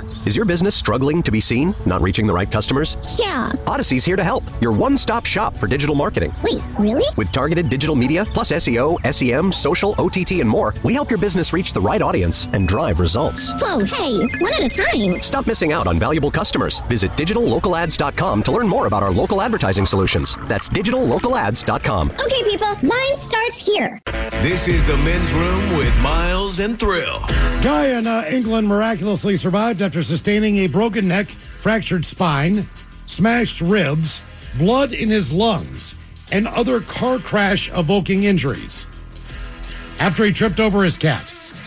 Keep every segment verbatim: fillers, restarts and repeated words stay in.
else. Is your business struggling to be seen? Not reaching the right customers? Yeah. Odyssey's here to help. Your one-stop shop for digital marketing. Wait, really? With targeted digital media, plus S E O, S E M, social, O T T, and more, we help your business reach the right audience and drive results. Whoa, hey, one at a time. Stop missing out on valuable customers. Visit digital local ads dot com to learn more about our local advertising solutions. That's digital local ads dot com. Okay, people, line starts here. This is the Men's Room with Miles and Thrill. Guy in uh, England miraculously survived after sustaining a broken neck, fractured spine, smashed ribs, blood in his lungs, and other car crash evoking injuries after he tripped over his cat.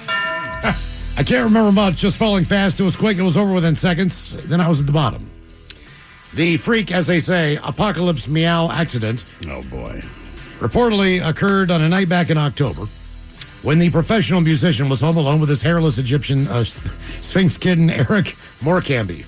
I can't remember much, just falling fast. It was quick. It was over within seconds. Then I was at the bottom. The freak, as they say, apocalypse meow accident. Oh, boy. Reportedly occurred on a night back in October when the professional musician was home alone with his hairless Egyptian uh, Sphinx kitten, Eric Morecambe.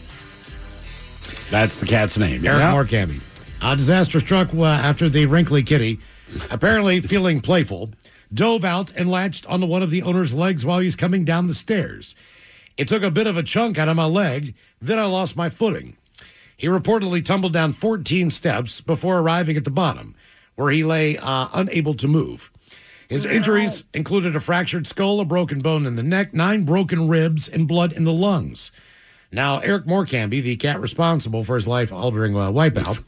That's the cat's name. Eric Yeah. Morecambe. A disaster struck uh, after the wrinkly kitty, apparently feeling playful, dove out and latched onto one of the owner's legs while he's coming down the stairs. It took a bit of a chunk out of my leg, then I lost my footing. He reportedly tumbled down fourteen steps before arriving at the bottom, where he lay uh, unable to move. His injuries included a fractured skull, a broken bone in the neck, nine broken ribs, and blood in the lungs. Now, Eric Morecambe, the cat responsible for his life-altering uh, wipeout,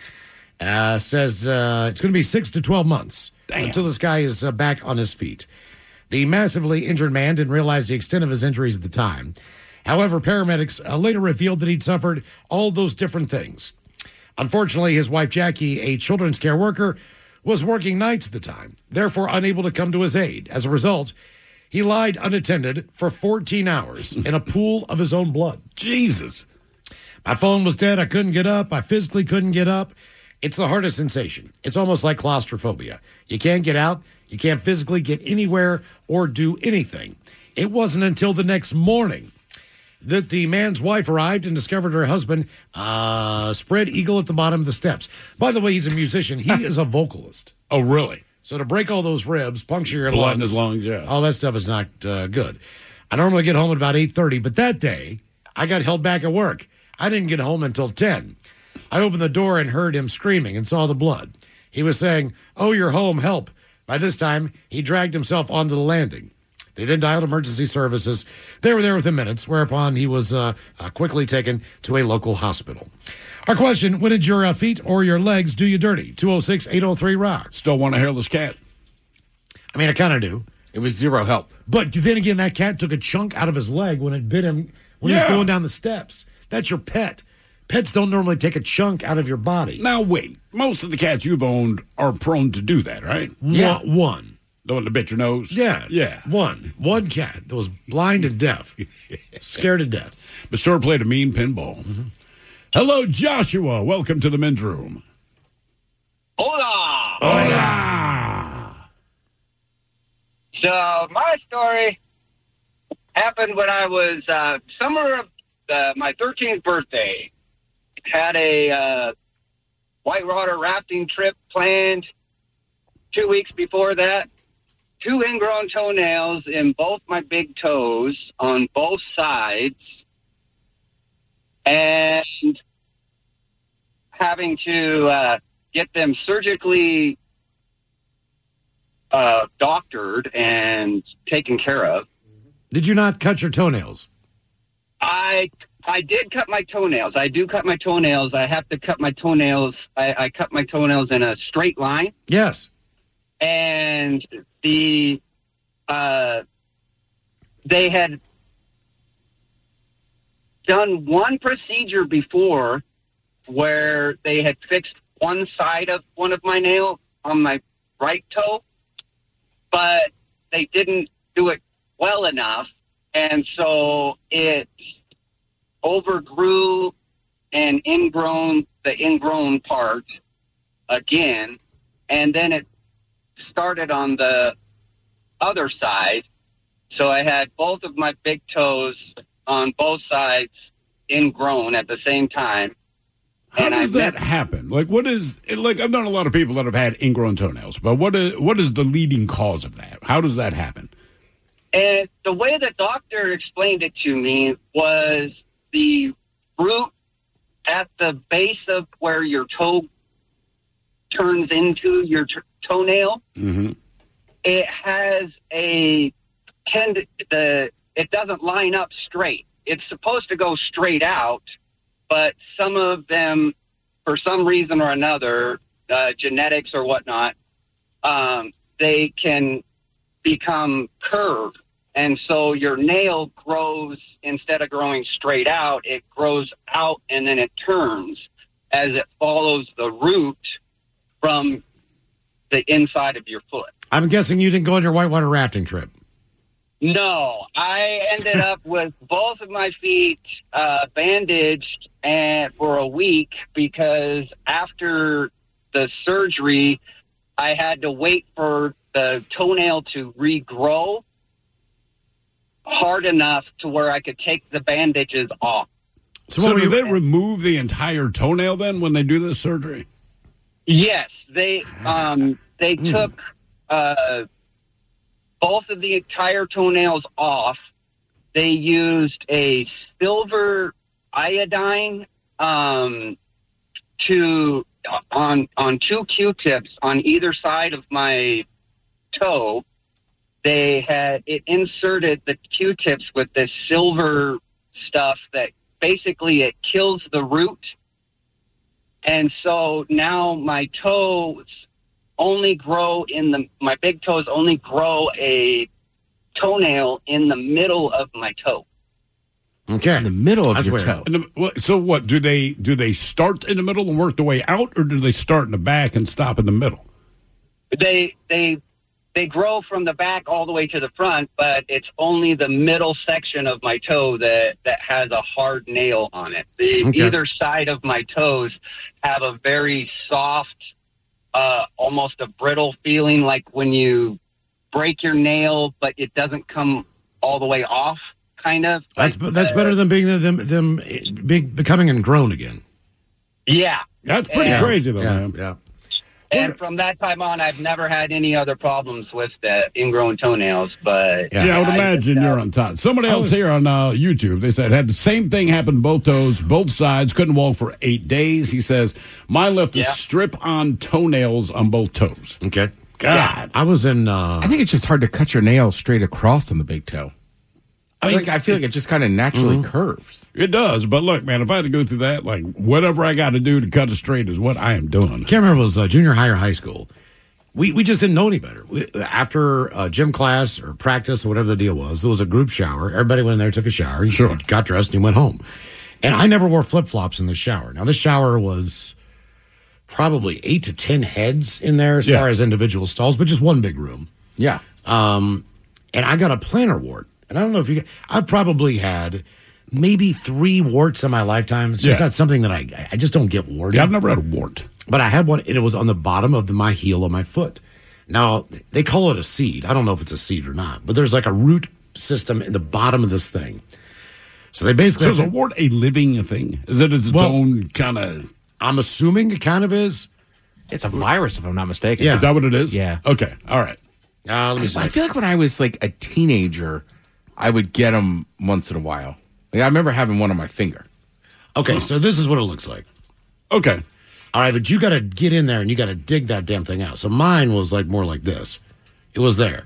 uh, says uh, it's going to be six to twelve months Damn. until this guy is uh, back on his feet. The massively injured man didn't realize the extent of his injuries at the time. However, paramedics uh, later revealed that he'd suffered all those different things. Unfortunately, his wife, Jackie, a children's care worker, was working nights at the time, therefore unable to come to his aid. As a result, he lied unattended for fourteen hours in a pool of his own blood. Jesus. My phone was dead. I couldn't get up. I physically couldn't get up. It's the hardest sensation. It's almost like claustrophobia. You can't get out. You can't physically get anywhere or do anything. It wasn't until the next morning that the man's wife arrived and discovered her husband uh, spread eagle at the bottom of the steps. By the way, he's a musician. He is a vocalist. Oh, really? So to break all those ribs, puncture your Blood lungs, in his lungs, yeah. all that stuff is not uh, good. I normally get home at about eight thirty, but that day, I got held back at work. I didn't get home until ten. I opened the door and heard him screaming and saw the blood. He was saying, "Oh, you're home, help." By this time, he dragged himself onto the landing. They then dialed emergency services. They were there within minutes, whereupon he was uh, uh, quickly taken to a local hospital. Our question, when did your uh, feet or your legs do you dirty? two oh six, eight oh three, rock. Still want a hairless cat. I mean, I kind of do. It was zero help. But then again, that cat took a chunk out of his leg when it bit him when he Yeah. was going down the steps. That's your pet. Pets don't normally take a chunk out of your body. Now, wait. Most of the cats you've owned are prone to do that, right? Yeah. One. one. The one that bit your nose? Yeah. Yeah. One. One cat that was blind and deaf. Scared to death. But sure played a mean pinball. Mm-hmm. Hello, Joshua. Welcome to the men's room. Hola! Hola! So my story happened when I was uh, summer of uh, my thirteenth birthday. Had a uh, whitewater rafting trip planned two weeks before that. Two ingrown toenails in both my big toes on both sides, and having to uh, get them surgically uh, doctored and taken care of. Did you not cut your toenails? I I did cut my toenails. I do cut my toenails. I have to cut my toenails. I, I cut my toenails in a straight line. Yes. And the uh, they had done one procedure before where they had fixed one side of one of my nails on my right toe, but they didn't do it well enough, and so it overgrew and ingrown the ingrown part again, and then it started on the other side. So I had both of my big toes on both sides ingrown at the same time. How and does I that met- happen? Like, what is it, like? I've known a lot of people that have had ingrown toenails, but what is what is the leading cause of that? How does that happen? And the way the doctor explained it to me was the root at the base of where your toe turns into your t- toenail, Mm-hmm. it has a tend the it doesn't line up straight. It's supposed to go straight out, but some of them, for some reason or another, uh, genetics or whatnot, um, they can become curved. And so your nail grows, instead of growing straight out, it grows out and then it turns as it follows the root from the inside of your foot. I'm guessing you didn't go on your whitewater rafting trip. No, I ended up with both of my feet uh, bandaged and for a week because after the surgery, I had to wait for the toenail to regrow hard enough to where I could take the bandages off. So, what so were do you- they remove the entire toenail then when they do this surgery? Yes, they um, they took uh, both of the entire toenails off. They used a silver iodine um, to on on two Q-tips on either side of my toe. They had it inserted the Q-tips with this silver stuff that basically it kills the root. And so now my toes only grow in the, my big toes only grow a toenail in the middle of my toe. Okay. In the middle of That's your weird. toe. And the, what- so what do they do? They start in the middle and work their way out, or do they start in the back and stop in the middle? They, they, they grow from the back all the way to the front, but it's only the middle section of my toe that, that has a hard nail on it. The, Okay. Either side of my toes have a very soft, uh, almost a brittle feeling, like when you break your nail, but it doesn't come all the way off, kind of. That's Like, that's uh, better than being them them being, becoming ingrown again. Yeah. That's pretty Yeah. crazy, though, Yeah, man. yeah. And from that time on, I've never had any other problems with the ingrown toenails. But Yeah. Yeah, I would I imagine just, uh, you're on top. Somebody I else was- here on uh, YouTube, they said, had the same thing happen both toes, both sides, couldn't walk for eight days. He says, mine left a Yeah. strip-on toenails on both toes. Okay. God. I was in. Uh, I think it's just hard to cut your nail straight across on the big toe. I, feel like, I feel like it just kind of naturally Mm-hmm. curves. It does, but look, man, if I had to go through that, like, whatever I got to do to cut it straight is what I am doing. can't remember if it was uh, junior high or high school. We we just didn't know any better. We, after uh, gym class or practice or whatever the deal was, there was a group shower. Everybody went in there, took a shower, you Sure. got dressed, and you went home. And I never wore flip flops in the shower. Now this shower was probably eight to ten heads in there as Yeah. far as individual stalls, but just one big room. Yeah. Um, and I got a plantar wart. And I don't know if you, I've probably had maybe three warts in my lifetime. It's just Yeah. not something that I, I just don't get warted. Yeah, I've never had a wart. But I had one, and it was on the bottom of the, my heel of my foot. Now, they call it a seed. I don't know if it's a seed or not, but there's like a root system in the bottom of this thing. So they basically. So is a wart a living thing? Is it its Well- own kind of... I'm assuming it kind of is. It's a virus, if I'm not mistaken. Yeah. Is that what it is? Yeah. Okay, all right. Uh, let me see. I feel like when I was like a teenager, I would get them once in a while. Like I remember having one on my finger. Okay, so this is what it looks like. Okay. All right, but you got to get in there and you got to dig that damn thing out. So mine was like more like this. It was there.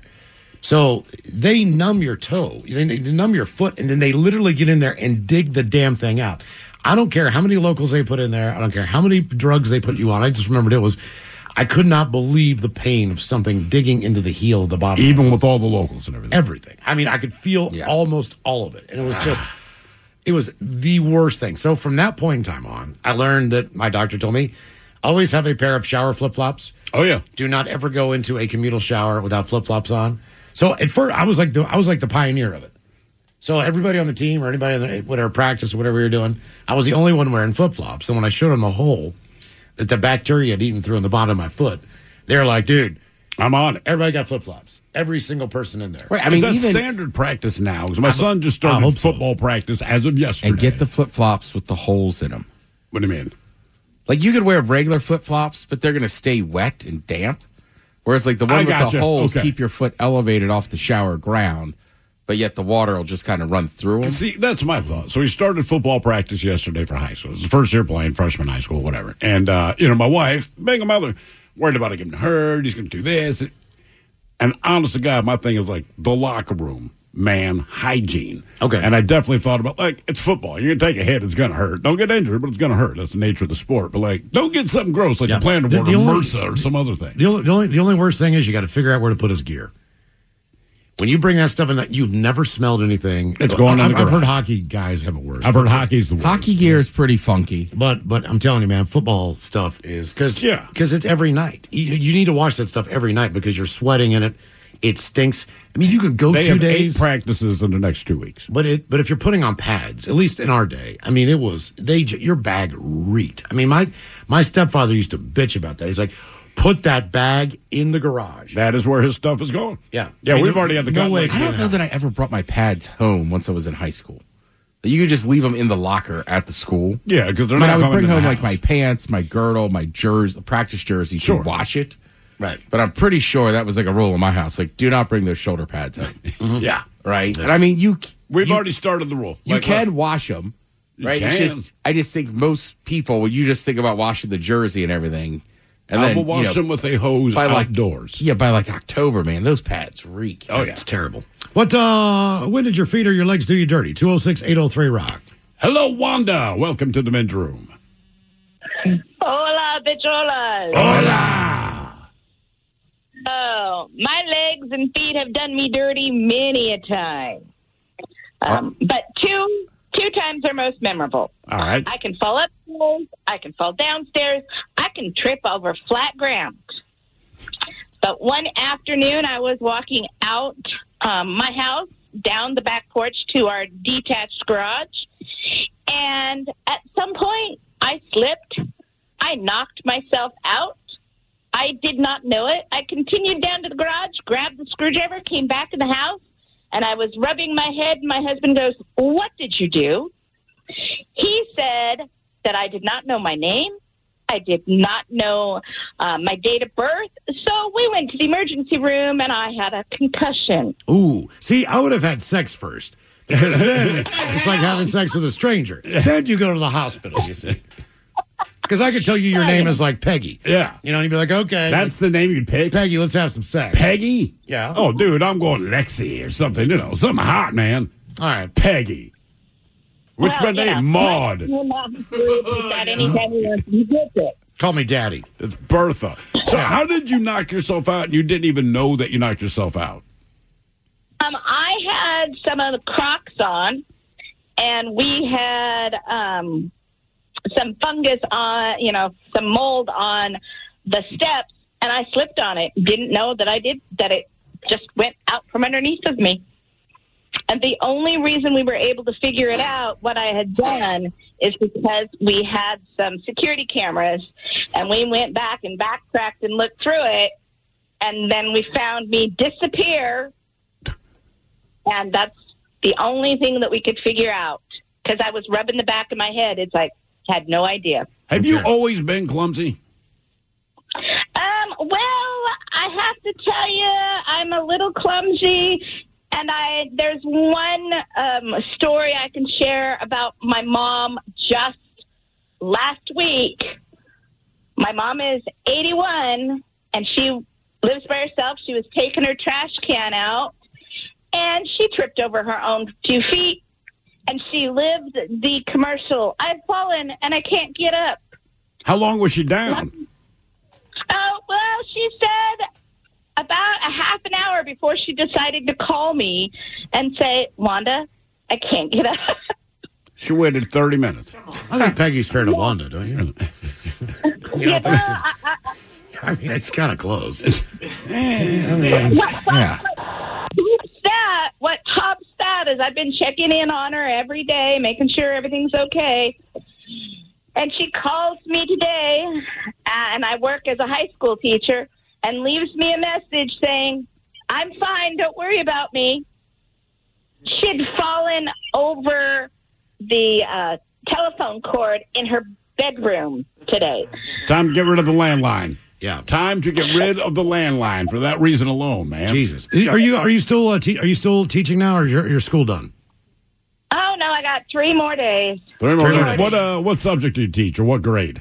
So they numb your toe, they, they numb your foot, and then they literally get in there and dig the damn thing out. I don't care how many locals they put in there. I don't care how many drugs they put you on. I just remembered it was, I could not believe the pain of something digging into the heel of the bottom. Even with all the locals and everything. Everything. I mean, I could feel Yeah. almost all of it. And it was just, it was the worst thing. So from that point in time on, I learned that my doctor told me, always have a pair of shower flip-flops. Oh, yeah. Do not ever go into a communal shower without flip-flops on. So at first, I was like the, I was like the pioneer of it. So everybody on the team or anybody in the, whatever practice or whatever you're doing, I was the only one wearing flip-flops. And when I showed them the hole that the bacteria had eaten through on the bottom of my foot, they're like, dude, I'm on it. everybody got flip-flops. Every single person in there. Right. I I mean, mean, that's even standard practice now. Because my I- son just I started hope so. football practice as of yesterday. and get the flip flops with the holes in them. What do you mean? Like you could wear regular flip flops, but they're going to stay wet and damp. Whereas like the one I with gotcha. the holes Okay. keep your foot elevated off the shower ground, but yet the water will just kind of run through them. See, that's my thought. So he started football practice yesterday for high school. It was the first year playing, freshman high school, whatever. And, uh, you know, my wife, being a mother, worried about it getting hurt. He's going to do this. And honest to God, my thing is like the locker room, man, hygiene. Okay. And I definitely thought about, like, it's football. You're going to take a hit. It's going to hurt. Don't get injured, but it's going to hurt. That's the nature of the sport. But, like, don't get something gross like Yeah. you're playing The- toward the a only- MRSA or some other thing. The only, the only the only worst thing is you got to figure out where to put his gear. When you bring that stuff in, that you've never smelled anything. It's going in I've, the I've heard garage. hockey guys have it worse. I've heard hockey's the worst. Hockey gear is pretty funky. But but I'm telling you, man, football stuff is because Yeah. because it's every night. You, you need to wash that stuff every night because you're sweating in it. It stinks. I mean, you could go They two have days, eight practices in the next two weeks. but it but if you're putting on pads, at least in our day, I mean, it was they j- your bag reeked. I mean, my my stepfather used to bitch about that. He's like, put that bag in the garage. That is where his stuff is going. Yeah. Yeah, I mean, we've there- already had the no cut- way like- I don't know that I ever brought my pads home once I was in high school. You could just leave them in the locker at the school. Yeah, because they're I mean, not I would coming bring to the home like house. my pants, my girdle, my jersey, the practice jersey Sure. to wash it. Right. But I'm pretty sure that was like a rule in my house. Like, do not bring those shoulder pads home. Yeah. Right? And I mean, you We've you, already started the rule. you Like, can look, wash them. Right? It's can. just, I just think most people, when you just think about washing the jersey and everything, and I then will wash you know, them with a hose by like outdoors. Yeah, by like October, man, those pads reek. Oh, yeah. It's terrible. What? uh When did your feet or your legs do you dirty? two oh six, eight oh three, rock. Hello, Wanda. Welcome to the men's room. Hola, bicholas. Hola. Oh, my legs and feet have done me dirty many a time. Um, But two two times are most memorable. All right. I can fall upstairs. I can fall downstairs. I can trip over flat ground. But one afternoon, I was walking out um, my house, down the back porch to our detached garage. And at some point, I slipped. I knocked myself out. I did not know it. I continued down to the garage, grabbed the screwdriver, came back in the house, and I was rubbing my head. And my husband goes, "What did you do?" He said that I did not know my name. I did not know uh, my date of birth. So we went to the emergency room, and I had a concussion. Ooh, see, I would have had sex first because then it's like having sex with a stranger. Then you go to the hospital. You see, because I could tell you your name is like Peggy. Yeah. You know, you'd be like, okay, That's the name you'd pick? Peggy, let's have some sex. Peggy? Yeah. Oh, dude, I'm going Lexi or something. You know, something hot, man. All right. Peggy. What's Well, my yeah, name? Maud. Will not be good with that anytime you want to get it. Call me Daddy. It's Bertha. So how did you knock yourself out and you didn't even know that you knocked yourself out? Um, I had some of the Crocs on, and we had um, some fungus on, you know, some mold on the steps, and I slipped on it. Didn't know that I did, that it just went out from underneath of me. And the only reason we were able to figure it out, what I had done, is because we had some security cameras, and we went back and backtracked and looked through it, and then we found me disappear, and that's the only thing that we could figure out, because I was rubbing the back of my head. It's like, had no idea. Have you always been clumsy? Um, well, I have to tell you, I'm a little clumsy, and I there's one um, story I can share about my mom just last week. My mom is eighty-one, and she lives by herself. She was taking her trash can out, and she tripped over her own two feet, and she lived the commercial, "I've fallen, and I can't get up." How long was she down? Oh, well, she said about a half an hour before she decided to call me and say, "Wanda, I can't get up." She waited thirty minutes. I think Peggy's fair to Wanda, don't you? You Yeah, know, well, I, I, I mean, it's kind of close. Yeah. Tops that, what tops that is I've been checking in on her every day, making sure everything's okay. And she calls me today, and I work as a high school teacher, and leaves me a message saying, "I'm fine, don't worry about me." She'd fallen over the uh, telephone cord in her bedroom today. Time to get rid of the landline. Yeah. Time to get rid of the landline for that reason alone, man. Jesus. Are you are you still uh, te- are you still teaching now, or is your, your school done? Oh, no, I got three more days. Three more Three more days. days. What uh, what subject do you teach, or what grade?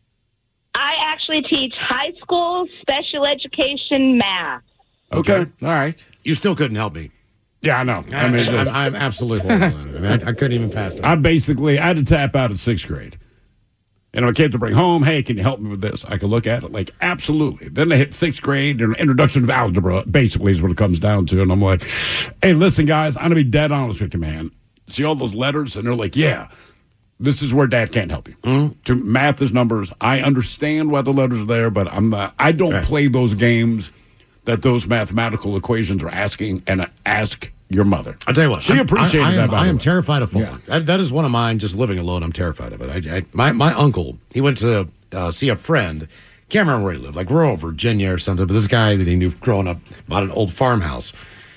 I actually teach high school special education math. Okay. All right. You still couldn't help me. Yeah, I know. I I mean, mean, I'm, just- I'm absolutely horrible at it. I, mean, I, I couldn't even pass that. I basically I had to tap out at sixth grade. And my kids would bring home, hey, can you help me with this? I could look at it like, absolutely. Then they hit sixth grade and introduction of algebra, basically is what it comes down to. And I'm like, hey, listen, guys, I'm going to be dead honest with you, man. See all those letters? And they're like, yeah, this is where Dad can't help you. Mm-hmm. To math is numbers. I understand why the letters are there, but I'm not, I don't Right. play those games that those mathematical equations are asking, and ask your mother. I'll tell you what. She I'm- appreciated I, I that, am, by I the am way. terrified of falling. That, that is one of mine. Just living alone, I'm terrified of it. I, I, my my uncle, he went to uh, see a friend. Can't remember where he lived, like rural Virginia or something. But this guy that he knew growing up bought an old farmhouse,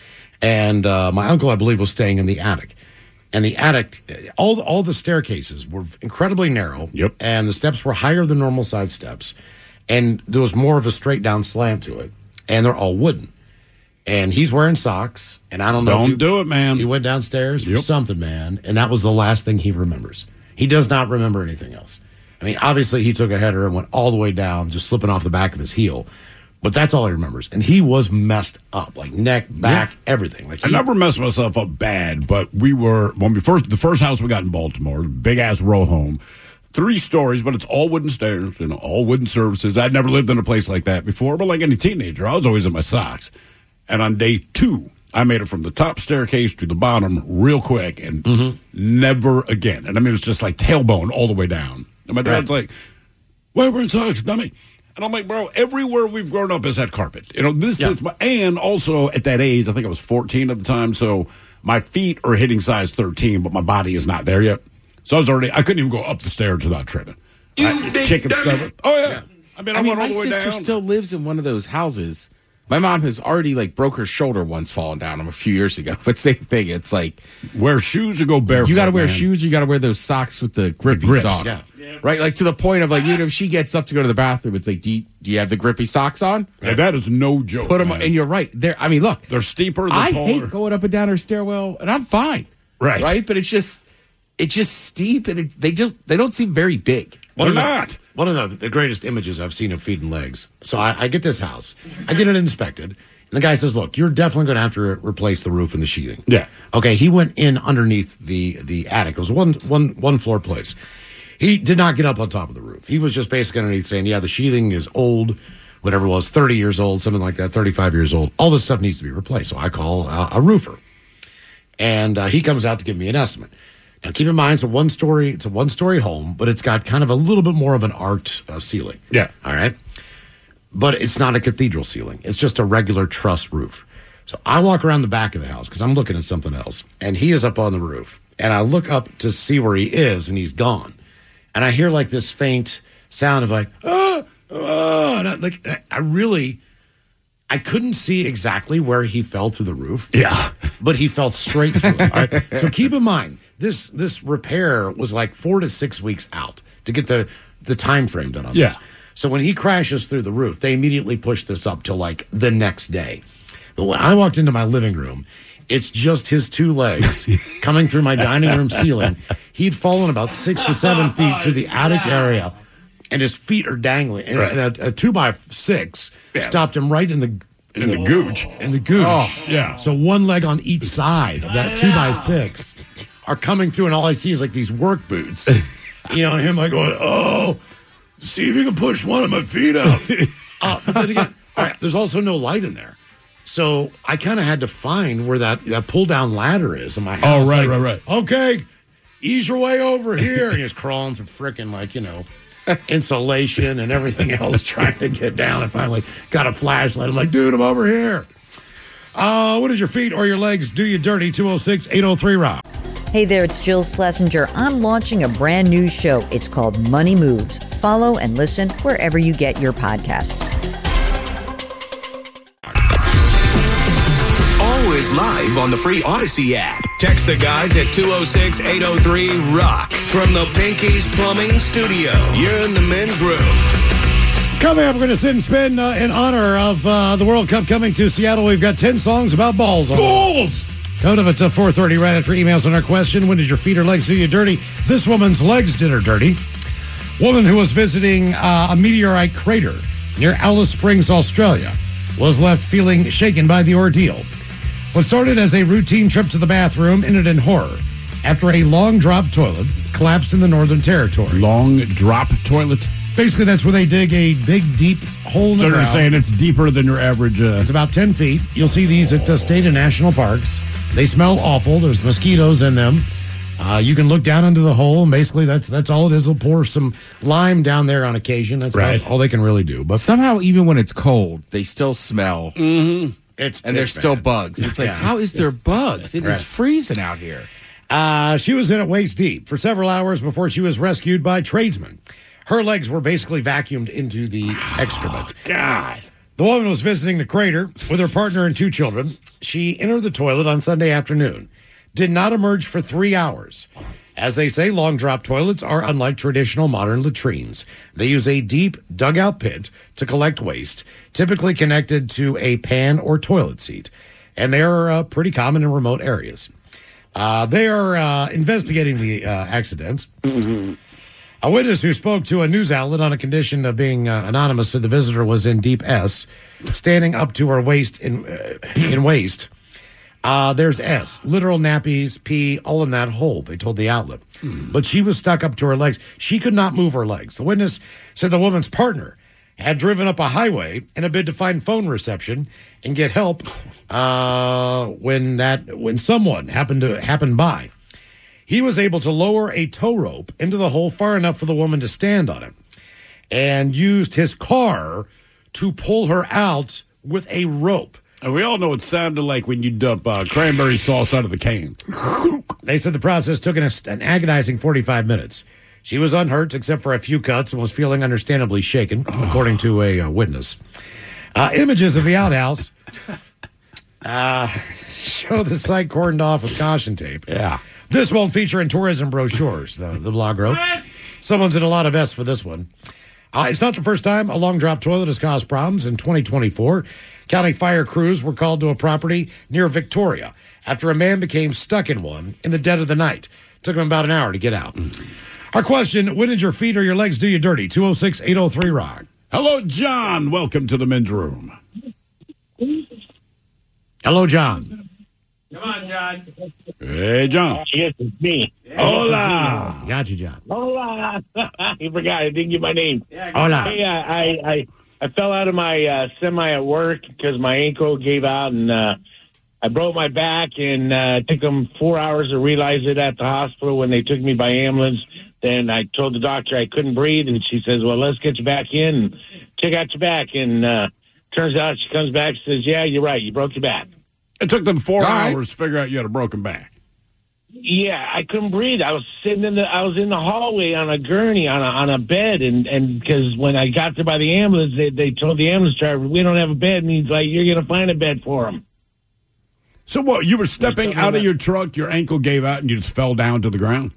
and uh, my uncle, I believe, was staying in the attic. And the attic, all all the staircases were incredibly narrow. Yep. And the steps were higher than normal side steps, and there was more of a straight down slant to it. And they're all wooden. And he's wearing socks, and I don't know. Don't if he, do it, man. He went downstairs Yep. for something, man, and that was the last thing he remembers. He does not remember anything else. I mean, obviously, he took a header and went all the way down, just slipping off the back of his heel. But that's all he remembers. And he was messed up, like neck, back, Yeah. everything. Like I he, never messed myself up bad, but we were when we first the first house we got in Baltimore, big ass row home, three stories, but it's all wooden stairs, you know, all wooden surfaces. I'd never lived in a place like that before, but like any teenager, I was always in my socks. And on day two, I made it from the top staircase to the bottom real quick, and Mm-hmm. never again. And I mean, it was just like tailbone all the way down. And my dad's Right. like, "Why we're in socks, dummy?" And I'm like, bro, everywhere we've grown up has had carpet. You know, this Yeah. is my, and also at that age, I think I was fourteen at the time, so my feet are hitting size thirteen, but my body is not there yet. So I was already, I couldn't even go up the stairs without tripping. You I, big kicking stuff. Oh, yeah. I mean, I, I mean, went all my the way sister down. still lives in one of those houses. My mom has already like broke her shoulder once falling down a few years ago. But same thing. It's like wear shoes or go barefoot. you got to wear man. shoes. You got to wear those socks with the grippy grips, socks. yeah. Right, like to the point of like, even if she gets up to go to the bathroom, it's like, do you, do you have the grippy socks on? Yeah, that is no joke. Put them, man. and you're right. They're, I mean, look, They're steeper, they're I taller. hate going up and down her stairwell, and I'm fine. Right. right, but it's just, it's just steep, and it, they just, they don't seem very big. They're One of the- not. One of the, the greatest images I've seen of feet and legs. So I, I get this house. I get it inspected. And the guy says, look, you're definitely going to have to re- replace the roof and the sheathing. Yeah. Okay, he went in underneath the, the attic. It was one, one, one floor place. He did not get up on top of the roof. He was just basically underneath saying, yeah, the sheathing is old, whatever it was, thirty years old, something like that, thirty-five years old. All this stuff needs to be replaced. So I call uh, a roofer. And uh, he comes out to give me an estimate. Now, keep in mind, it's a one story. It's a one story home, but it's got kind of a little bit more of an arched uh, ceiling. Yeah. All right. But it's not a cathedral ceiling. It's just a regular truss roof. So I walk around the back of the house because I'm looking at something else, and he is up on the roof. And I look up to see where he is, and he's gone. And I hear like this faint sound of like, ah, ah, and I, like I really, I couldn't see exactly where he fell through the roof. Yeah. But he fell straight through it. All right? So keep in mind, this this repair was like four to six weeks out to get the, the time frame done on Yeah. this. So when he crashes through the roof, they immediately push this up to like the next day. But when I walked into my living room, it's just his two legs coming through my dining room ceiling. He'd fallen about six to seven feet through the attic area, and his feet are dangling. And, Right. and a, a two by six Yeah. stopped him right in the In the gooch. in the gooch. Oh, yeah. So one leg on each side of that two by six are coming through, and all I see is like these work boots. You know, him like going, oh, see if you can push one of my feet out. uh, but then again, all right, there's also no light in there. So I kind of had to find where that, that pull down ladder is in my house. Oh, right, Like, right, right. Okay, ease your way over here. And he's crawling through frickin' like, you know, insulation and everything else trying to get down. And finally got a flashlight. I'm like, dude, I'm over here. Uh, what did your feet or your legs do you dirty? two oh six, eight oh three, Rock. Hey there, it's Jill Schlesinger. I'm launching a brand new show. It's called Money Moves. Follow and listen wherever you get your podcasts. Always live on the free Odyssey app. Text the guys at two oh six, eight oh three, ROCK. From the Pinky's Plumbing Studio. You're in the men's room Coming up, we're going to sit and spin uh, in honor of uh, the World Cup coming to Seattle. We've got ten songs about balls. On Balls! Coming up at four thirty right after emails on our question, when did your feet or legs do you dirty? This woman's legs did her dirty. Woman who was visiting uh, a meteorite crater near Alice Springs, Australia, was left feeling shaken by the ordeal. What started as a routine trip to the bathroom ended in horror after a long drop toilet collapsed in the Northern Territory. Long drop toilet? Basically, that's where they dig a big, deep hole in the So they're ground. saying it's deeper than your average. Uh, It's about ten feet. You'll see these at uh, state and national parks. They smell awful. There's mosquitoes in them. Uh, you can look down into the hole, and basically that's that's all it is. They'll pour some lime down there on occasion. That's Right. about all they can really do. But Somehow, even when it's cold, they still smell. mm-hmm. it's And there's it's still bad. bugs. It's like, Yeah. how is there bugs? It is Right. freezing out here. Uh, she was in it waist deep for several hours before she was rescued by tradesmen. Her legs were basically vacuumed into the excrement. God. The woman was visiting the crater with her partner and two children. She entered the toilet on Sunday afternoon, did not emerge for three hours. As they say, long drop toilets are unlike traditional modern latrines. They use a deep dugout pit to collect waste, typically connected to a pan or toilet seat, and they are uh, pretty common in remote areas. Uh, they are uh, investigating the uh, accident. A witness who spoke to a news outlet on a condition of being uh, anonymous said the visitor was in deep S, standing up to her waist in uh, in waist. Uh, there's S, literal nappies, pee, all in that hole, they told the outlet. But she was stuck up to her legs. She could not move her legs. The witness said the woman's partner had driven up a highway in a bid to find phone reception and get help uh, when that when someone happened to happen by. He was able to lower a tow rope into the hole far enough for the woman to stand on it and used his car to pull her out with a rope. And we all know it sounded like when you dump uh, cranberry sauce out of the can. They said the process took an, an agonizing forty-five minutes. She was unhurt except for a few cuts and was feeling understandably shaken, according to a uh, witness. Uh, images of the outhouse uh, show the site cordoned off with caution tape. Yeah. This won't feature in tourism brochures, the, the blog wrote. Someone's in a lot of S for this one. Uh, it's not the first time a long drop toilet has caused problems. In twenty twenty-four, county fire crews were called to a property near Victoria after a man became stuck in one in the dead of the night. Took him about an hour to get out. Our question, when did your feet or your legs do you dirty? two oh six, eight oh three, rock. Hello, John. Welcome to the men's room. Hello, John. Come on, John. Hey, John. Yes, it's me. Hola. Got you, John. Hola. You forgot. I didn't get my name. Hola. Hey, I, I, I, I fell out of my uh, semi at work because my ankle gave out, and uh, I broke my back, and uh, it took them four hours to realize it at the hospital when they took me by ambulance. Then I told the doctor I couldn't breathe, and she says, well, let's get you back in and check out your back. And uh, turns out she comes back and says, yeah, you're right. You broke your back. It took them four All right. hours to figure out you had a broken back. Yeah, I couldn't breathe. I was sitting in the I was in the hallway on a gurney on a on a bed, and and because when I got there by the ambulance, they they told the ambulance driver we don't have a bed, and he's like, you're gonna find a bed for him. So what? You were stepping out of your truck, your ankle gave out, and you just fell down to the ground?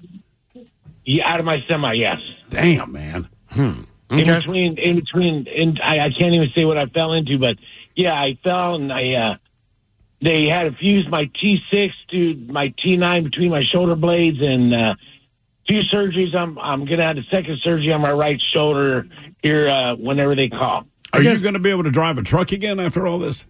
Yeah, out of my semi, yes. Damn, man. Hmm. In Okay. between, in between, in I, I can't even say what I fell into, but yeah, I fell and I. uh They had to fuse my T six to my T nine between my shoulder blades, and uh, few surgeries. I'm I'm gonna have the second surgery on my right shoulder here uh, whenever they call. Are you going to be able to drive a truck again after all this?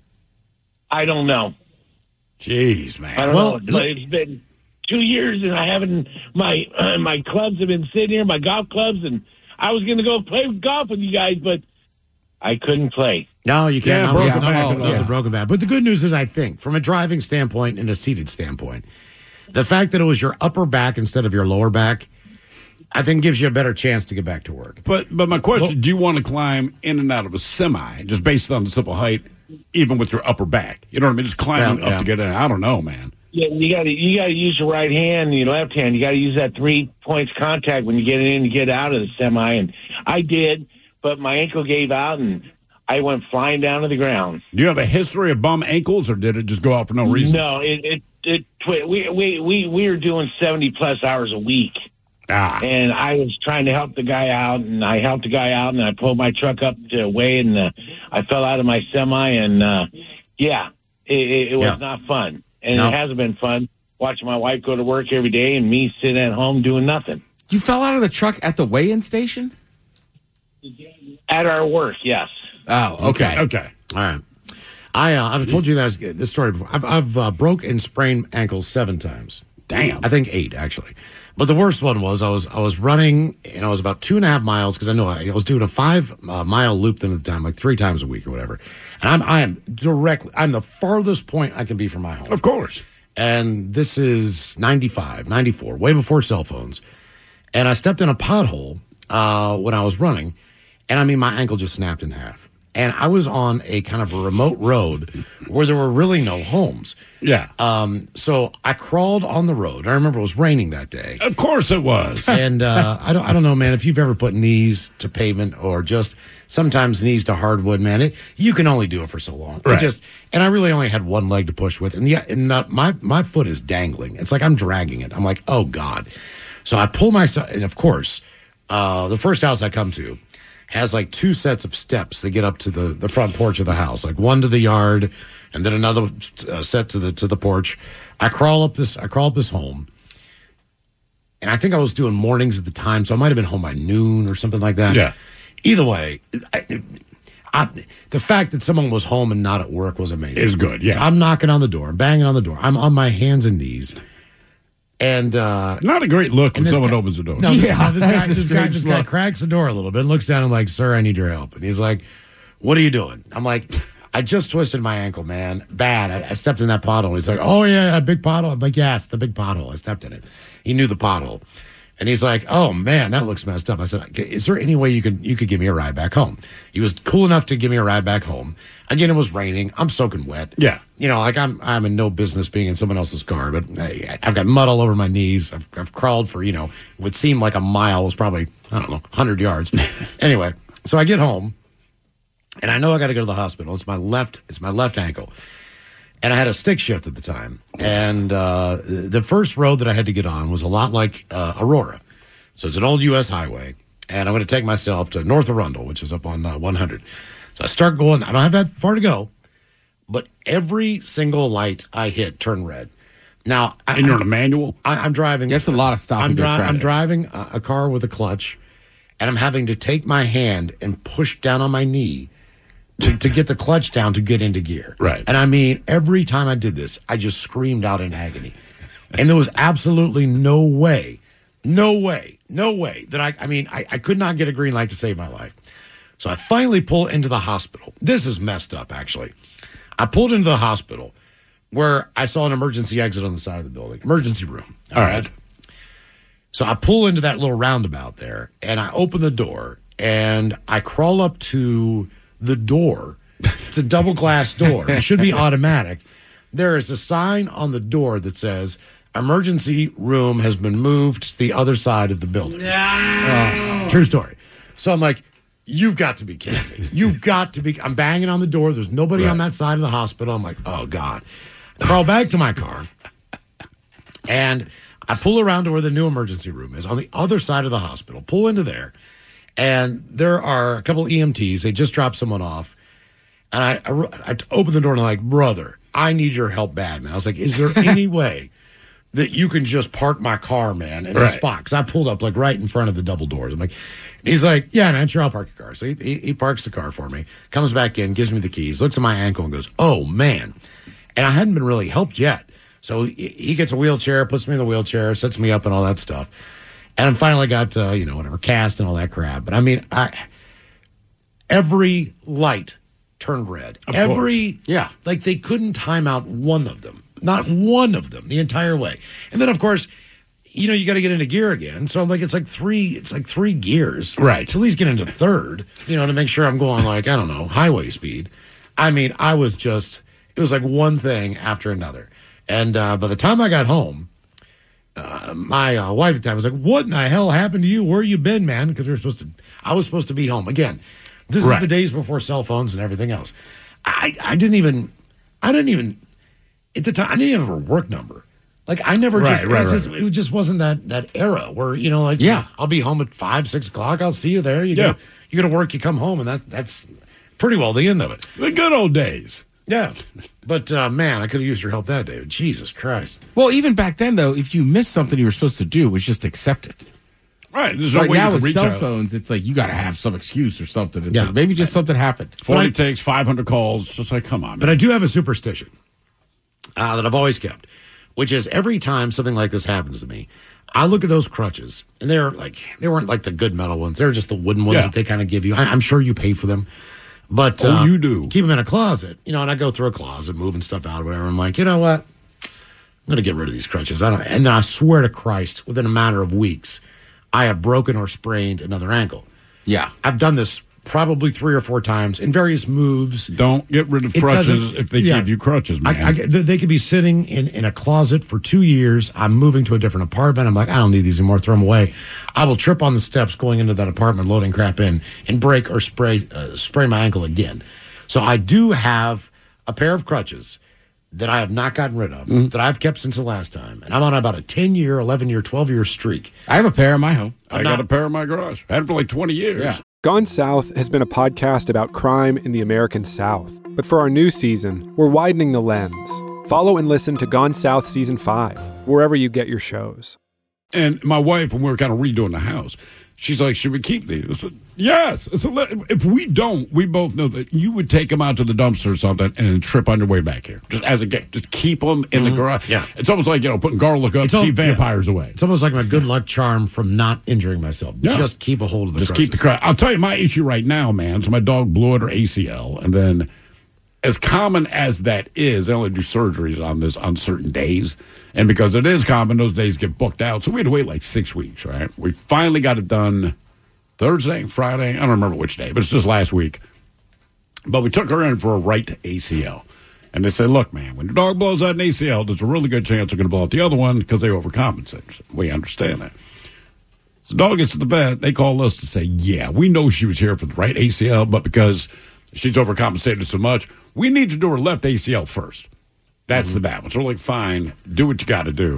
I don't know. Jeez, man. I don't Well, know. But it's been two years, and I haven't. My uh, my clubs have been sitting here, my golf clubs, and I was gonna go play golf with you guys, but I couldn't play. No, you can't. Yeah, not broken with- not back. with the Yeah. broken back. But the good news is, I think, from a driving standpoint and a seated standpoint, the fact that it was your upper back instead of your lower back, I think gives you a better chance to get back to work. But but my question, do you want to climb in and out of a semi just based on the simple height, even with your upper back? You know what I mean? Just climbing Yeah, up yeah. to get in. I don't know, man. Yeah, you got to you got to use your right hand and your left hand. You got to use that three points contact when you get in and get out of the semi. And I did, but my ankle gave out and I went flying down to the ground. Do you have a history of bum ankles, or did it just go out for no reason? No, it it, it twi- we we we we were doing seventy plus hours a week. Ah. And I was trying to help the guy out, and I helped the guy out, and I pulled my truck up to weigh, and uh, I fell out of my semi, and uh, yeah, it, it, it was Yeah. not fun. And No. it hasn't been fun watching my wife go to work every day and me sitting at home doing nothing. You fell out of the truck at the weigh-in station? At our work, yes. Oh, okay. Okay. All right. I, uh, I've told you that, this story before. I've, I've uh, broke and sprained ankles seven times. Damn. I think eight, actually. But the worst one was I was I was running, and I was about two and a half miles, because I know I, I was doing a five uh, mile loop then at the time, like three times a week or whatever. And I'm I am directly, I'm the farthest point I can be from my home. Of course. And this is ninety-five, ninety-four, way before cell phones. And I stepped in a pothole uh, when I was running, and I mean, my ankle just snapped in half. And I was on a kind of a remote road where there were really no homes. Yeah. Um, so I crawled on the road. I remember it was raining that day. Of course it was. And uh, I don't, I don't know, man. If you've ever put knees to pavement or just sometimes knees to hardwood, man, it, you can only do it for so long. It Right. just, and I really only had one leg to push with, and yeah, and the, my my foot is dangling. It's like I'm dragging it. I'm like, oh God. So I pull myself, and of course, uh, the first house I come to has like two sets of steps that get up to the, the front porch of the house, like one to the yard, and then another uh, set to the to the porch. I crawl up this I crawl up this home, and I think I was doing mornings at the time, so I might have been home by noon or something like that. Yeah. Either way, I, I, the fact that someone was home and not at work was amazing. Is good, yeah. So I'm knocking on the door, I'm banging on the door, I'm on my hands and knees, and uh, Not a great look when and this someone guy- opens the door. no, Yeah, no, this guy, that's a this guy, strange this guy look. cracks the door a little bit and looks down and like, sir, I need your help. And he's like, what are you doing? I'm like, I just twisted my ankle, man. Bad. I, I stepped in that pothole. He's like, oh, yeah, a big pothole. I'm like, yes, the big pothole. I stepped in it. He knew the pothole. And he's like, oh, man, that looks messed up. I said, is there any way you could you could give me a ride back home? He was cool enough to give me a ride back home. Again, it was raining. I'm soaking wet. Yeah. You know, like I'm I'm in no business being in someone else's car, but I, I've got mud all over my knees. I've, I've crawled for, you know, would seem like a mile. It was probably, I don't know, one hundred yards. Anyway, so I get home, and I know I got to go to the hospital. It's my left, it's my left ankle. And I had a stick shift at the time. And uh, the first road that I had to get on was a lot like uh, Aurora. So it's an old U S highway. And I'm going to take myself to North Arundel, which is up on uh, one hundred. So I start going. I don't have that far to go. But every single light I hit turned red. Now, I, And you're in a manual? I, I'm driving. That's a lot of stopping I'm, to dri- traffic. I'm driving a, a car with a clutch, and I'm having to take my hand and push down on my knee to, to get the clutch down to get into gear. Right. And I mean, every time I did this, I just screamed out in agony. And there was absolutely no way, no way, no way that I, I mean, I, I could not get a green light to save my life. So I finally pull into the hospital. This is messed up, actually. I pulled into the hospital where I saw an emergency exit on the side of the building, emergency room. All right. So I pull into that little roundabout there, and I open the door, and I crawl up to the door. It's a double glass door. It should be automatic. There is a sign on the door that says, emergency room has been moved to the other side of the building. Uh, true story. So I'm like, you've got to be kidding me. You've got to be. I'm banging on the door. There's nobody on that side of the hospital. I'm like, oh, God. I crawl back to my car, and I pull around to where the new emergency room is on the other side of the hospital, pull into there, and there are a couple E M Ts. They just dropped someone off. And I, I, I opened the door and I'm like, brother, I need your help bad, man. I was like, is there any way that you can just park my car, man, in a Right. spot? Because I pulled up like right in front of the double doors. I'm like, and he's like, yeah, man, sure, I'll park your car. So he, he, he parks the car for me, comes back in, gives me the keys, looks at my ankle and goes, oh, man. And I hadn't been really helped yet. So he, he gets a wheelchair, puts me in the wheelchair, sets me up and all that stuff. And I finally got, uh, you know, whatever, cast and all that crap. But I mean, I every light turned red. Of Every, course. Yeah. like they couldn't time out one of them. Not one of them the entire way. And then, of course, you know, you got to get into gear again. So I'm like, it's like three, it's like three gears. Right. To at least get into third, you know, to make sure I'm going like, I don't know, highway speed. I mean, I was just, it was like one thing after another. And uh, by the time I got home, uh, my uh, wife at the time was like, what in the hell happened to you? Where you been, man? Because we were supposed to, I was supposed to be home. Again, this Right. is the days before cell phones and everything else. I, I didn't even, I didn't even, at the time, I didn't even have a work number. Like I never Right, just, right, it, was right. just it just wasn't that that era where you know like Yeah. I'll be home at five six o'clock. I'll see you there. You Yeah. go, you go to work. You come home, and that that's pretty well the end of it. The good old days. Yeah, but uh, man, I could have used your help that day. Jesus Christ! Well, even back then, though, if you missed something you were supposed to do, it was just accept it. Right. There's no Like way now you can with reach cell out. phones, it's like you got to have some excuse or something. It's Yeah. like maybe just something happened. forty But I- takes, five hundred calls. It's just like, come on, But man. I do have a superstition uh, that I've always kept, which is every time something like this happens to me, I look at those crutches, and they're like they weren't like the good metal ones; they were just the wooden ones Yeah. that they kind of give you. I, I'm sure you pay for them, but Oh, uh, you do. keep them in a closet, you know. And I go through a closet, moving stuff out, or whatever. I'm like, you know what? I'm going to get rid of these crutches. I don't, and then I swear to Christ, within a matter of weeks, I have broken or sprained another ankle. Yeah. I've done this probably three or four times in various moves. Don't get rid of It crutches doesn't- if they yeah. give you crutches, man. I, I, they could be sitting in, in a closet for two years. I'm moving to a different apartment. I'm like, I don't need these anymore. Throw them away. I will trip on the steps going into that apartment, loading crap in, and break or spray uh, sprain my ankle again. So I do have a pair of crutches that I have not gotten rid of, Mm-hmm. that I've kept since the last time. And I'm on about a ten-year, eleven-year, twelve-year streak. I have a pair in my home. I I'm got not- a pair in my garage. Had it for like twenty years. Yeah. Gone South has been a podcast about crime in the American South. But for our new season, we're widening the lens. Follow and listen to Gone South Season five, wherever you get your shows. And my wife, when we were kind of redoing the house, she's like, should we keep these? I said, yes. I said, "Let- if we don't, we both know that you would take them out to the dumpster or something and then trip on your way back here. Just as a game. Just keep them in the garage. Yeah. It's almost like, you know, putting garlic up It's to al- keep yeah. vampires away. It's almost like my good luck charm from not injuring myself. Yeah. Just keep a hold of the Just crutches. keep the crutch. I'll tell you my issue right now, man. So my dog blew out her A C L. And then as common as that is, they only do surgeries on this on certain days. And because it is common, those days get booked out. So we had to wait like six weeks, right? We finally got it done Thursday, Friday. I don't remember which day, but it's just last week. But we took her in for a right A C L. And they said, look, man, when your dog blows out an A C L, there's a really good chance they're going to blow out the other one because they overcompensate. So we understand that. So dog gets to the vet. They call us to say, yeah, we know she was here for the right A C L, but because she's overcompensated so much, we need to do her left A C L first. That's Mm-hmm. the bad one. So we're like, fine, do what you got to do.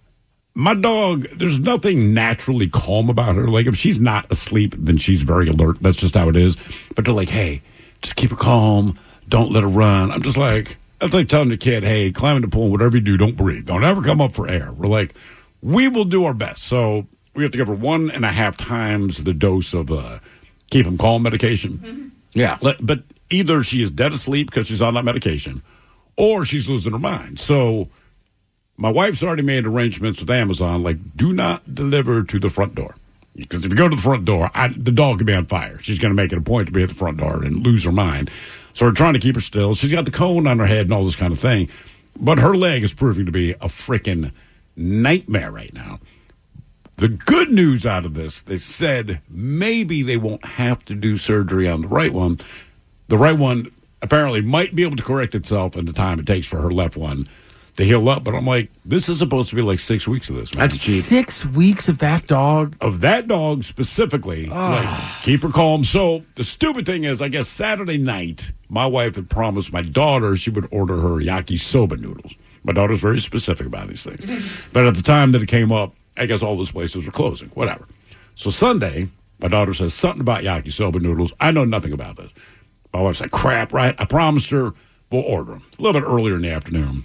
My dog, there's nothing naturally calm about her. Like, if she's not asleep, then she's very alert. That's just how it is. But they're like, hey, just keep her calm. Don't let her run. I'm just like, that's like telling the kid, hey, climb in the pool, whatever you do, don't breathe. Don't ever come up for air. We're like, we will do our best. So we have to give her one and a half times the dose of uh, keep him calm medication. Yeah. Let- But either she is dead asleep because she's on that medication, or she's losing her mind. So my wife's already made arrangements with Amazon, like, do not deliver to the front door. Because if you go to the front door, I, the dog could be on fire. She's going to make it a point to be at the front door and lose her mind. So we're trying to keep her still. She's got the cone on her head and all this kind of thing. But her leg is proving to be a freaking nightmare right now. The good news out of this, they said maybe they won't have to do surgery on the right one. The right one apparently might be able to correct itself in the time it takes for her left one to heal up. But I'm like, this is supposed to be like six weeks of this, man. That's six weeks of that dog. Of that dog specifically, like, keep her calm. So the stupid thing is, I guess Saturday night, my wife had promised my daughter she would order her yakisoba noodles. My daughter's very specific about these things. But at the time that it came up, I guess all those places were closing, whatever. So Sunday, my daughter says something about yakisoba noodles. I know nothing about this. My wife's like, crap, right? I promised her we'll order them. A little bit earlier in the afternoon.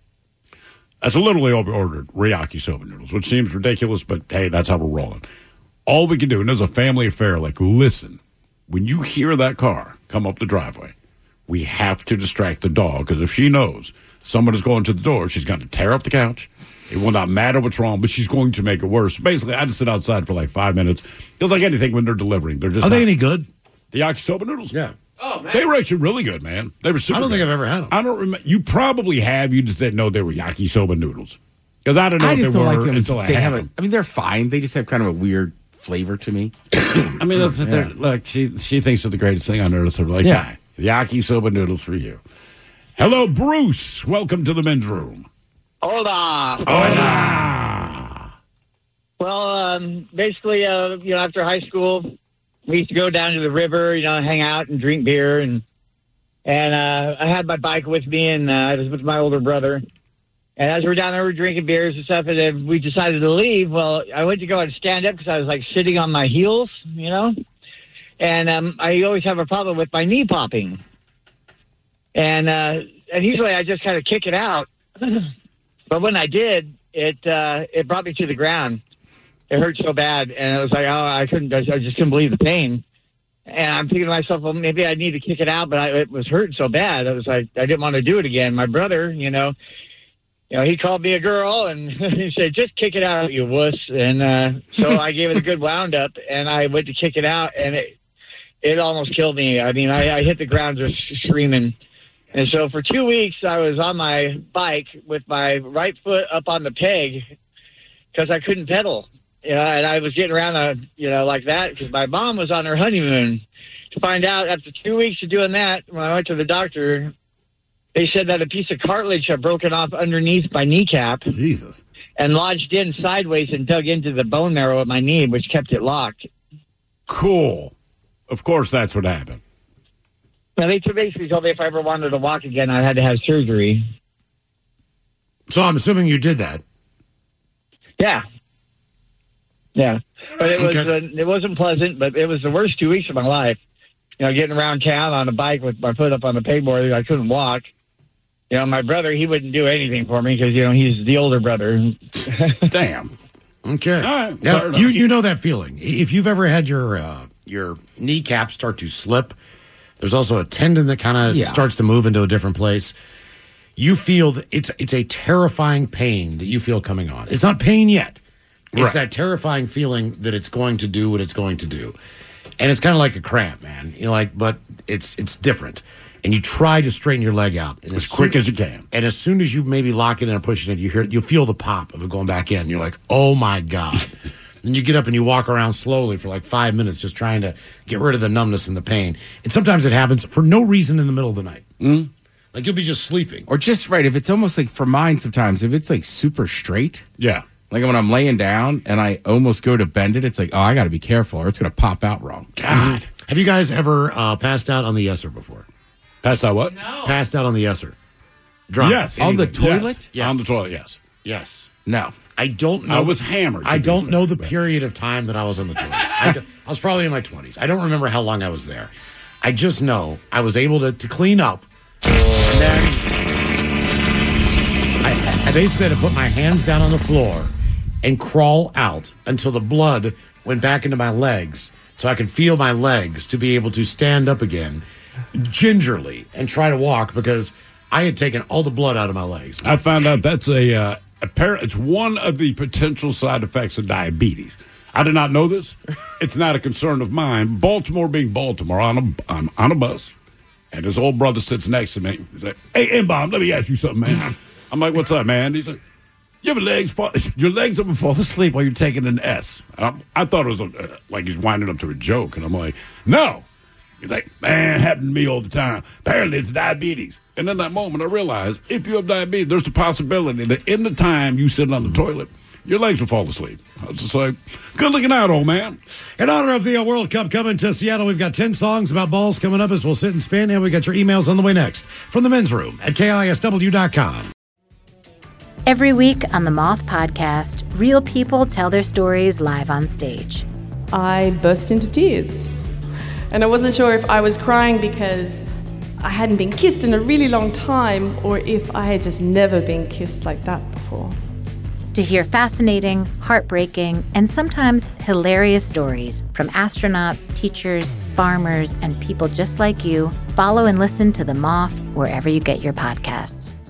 That's literally all we ordered, Ryaki soba noodles, which seems ridiculous, but hey, that's how we're rolling. All we can do, and it's a family affair, like, listen, when you hear that car come up the driveway, we have to distract the dog, because if she knows someone is going to the door, she's going to tear up the couch. It will not matter what's wrong, but she's going to make it worse. Basically, I had to sit outside for like five minutes. It's like anything when they're delivering. They're just Are they not- any good? The yakisoba noodles? Yeah. Oh, man. They were actually really good, man. They were super I don't think good. I've ever had them. I don't remember. You probably have. You just didn't know they were yakisoba noodles. Because I don't know I if just they don't were like them. until I They had have a, them. I mean, they're fine. They just have kind of a weird flavor to me. I mean, that's, they're, look, she she thinks they're the greatest thing on earth. They're like, Yeah. yeah, yakisoba noodles for you. Hello, Bruce. Welcome to the men's room. Hold on. Hola. Well, um, basically, uh, you know, after high school, we used to go down to the river, you know, hang out and drink beer, and and uh, I had my bike with me, and uh, I was with my older brother, And as we're down there, we're drinking beers and stuff, and then we decided to leave. Well, I went to go and stand up because I was like sitting on my heels, you know. And um, I always have a problem with my knee popping. And uh, and usually I just kind of kick it out. But when I did, it uh, it brought me to the ground. It hurt so bad, and it was like, oh, I couldn't, I just couldn't believe the pain. And I'm thinking to myself, well, maybe I need to kick it out, but I, it was hurting so bad. It was like I didn't want to do it again. My brother, you know, you know, he called me a girl, and he said, just kick it out, you wuss. And uh, so I gave it a good wound up, and I went to kick it out, and it it almost killed me. I mean, I, I hit the ground just screaming. And so for two weeks, I was on my bike with my right foot up on the peg because I couldn't pedal. You know, and I was getting around, uh, you know, like that because my mom was on her honeymoon. To find out after two weeks of doing that, when I went to the doctor, they said that a piece of cartilage had broken off underneath my kneecap. Jesus. And lodged in sideways and dug into the bone marrow of my knee, which kept it locked. Cool. Of course, that's what happened. Now, they basically told me if I ever wanted to walk again, I had to have surgery. So I'm assuming you did that. Yeah. Yeah. But it was Okay. uh, it wasn't pleasant, but it was the worst two weeks of my life. You know, getting around town on a bike with my foot up on the pegboard, I couldn't walk. You know, my brother, he wouldn't do anything for me because, you know, he's the older brother. Damn. Okay. All right. Now, Fair you enough. you know that feeling. If you've ever had your uh, your kneecap start to slip, there's also a tendon that kind of Yeah. starts to move into a different place. You feel that it's it's a terrifying pain that you feel coming on. It's not pain yet. It's Right. that terrifying feeling that it's going to do what it's going to do. And it's kind of like a cramp, man. You know, like, but it's it's different. And you try to straighten your leg out and As quick as you can. And as soon as you maybe lock it in and push it in, you hear you feel the pop of it going back in. You're like, oh my God. Then you get up and you walk around slowly for like five minutes just trying to get rid of the numbness and the pain. And sometimes it happens for no reason in the middle of the night. Mm. Like you'll be just sleeping. Or just right. If it's almost like for mine sometimes, if it's like super straight. Yeah. Like when I'm laying down and I almost go to bend it, it's like, oh, I got to be careful or it's going to pop out wrong. God. Have you guys ever uh, passed out on the Yesser before? Passed out what? No. Passed out on the Yesser. Drunk. Yes. On the Anything. toilet? Yes. On the toilet, yes. Yes. No. I don't know. I was hammered, to I be don't fair, know the but- period of time that I was on the toilet. I, d- I was probably in my twenties. I don't remember how long I was there. I just know I was able to, to clean up. And then I, I basically had to put my hands down on the floor and crawl out until the blood went back into my legs so I could feel my legs to be able to stand up again gingerly and try to walk because I had taken all the blood out of my legs. I found out that's a, uh, apparent, it's one of the potential side effects of diabetes. I did not know this. It's not a concern of mine. Baltimore being Baltimore, on a, I'm on a bus, and his old brother sits next to me. He's like, hey, M-Bomb, let me ask you something, man. I'm like, what's up, man? He's like, you ever legs fall, your legs ever fall asleep while you're taking an S? I, I thought it was a, like he's winding up to a joke, and I'm like, no. He's like, man, happened to me all the time. Apparently it's diabetes. And in that moment, I realized if you have diabetes, there's the possibility that in the time you sit on the toilet, your legs will fall asleep. I was just like, good looking out, old man. In honor of the uh, World Cup coming to Seattle, we've got ten songs about balls coming up as we'll sit and spin, and we got your emails on the way next from the men's room at K I S W dot com. Every week on the Moth Podcast, real people tell their stories live on stage. I burst into tears. And I wasn't sure if I was crying because I hadn't been kissed in a really long time or if I had just never been kissed like that before. To hear fascinating, heartbreaking, and sometimes hilarious stories from astronauts, teachers, farmers, and people just like you, follow and listen to The Moth wherever you get your podcasts.